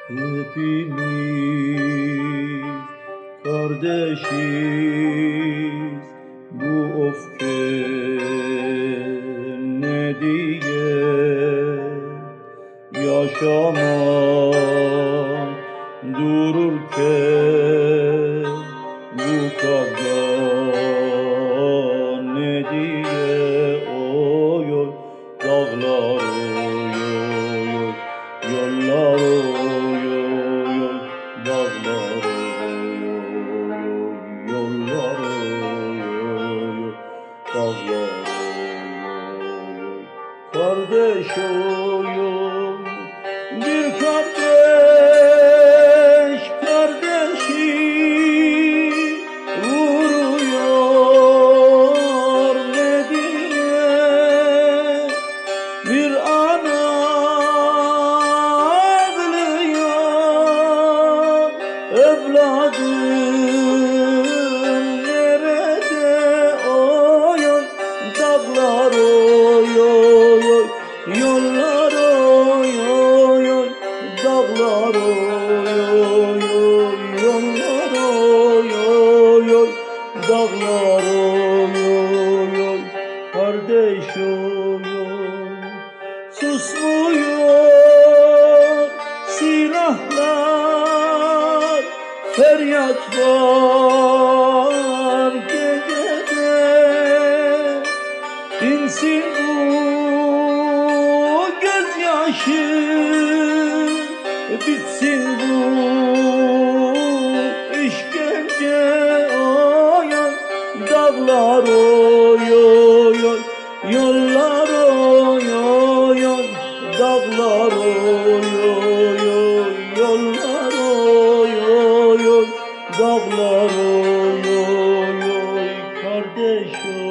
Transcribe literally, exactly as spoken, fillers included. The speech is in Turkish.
Hepimiz kardeşiz, bu öfke ne diye yaşamak dururken, bu kavga ne diye oy oy dağlar oy oy oy yollar oy oy oy dağlar oy oy yollar oy oy dağlar oy kardeş oy bir kardeş kardeşi vuruyor ne diye bir ana ağlıyor evladım nerede oy oy dağlar oy oy oy yollar oy oy oy dağlar oy oy oy yollar oy oy oy dağlar oy oy oy kardeş oy oy susmuyor silahlar feryat var gecede dinsin bu gözyaşı bitsin bu işkence oy oy dağlar oy oy oy yollar oy oy oy dağlar oy oy oy yollar oy oy oy dağlar oy oy oy kardeş oy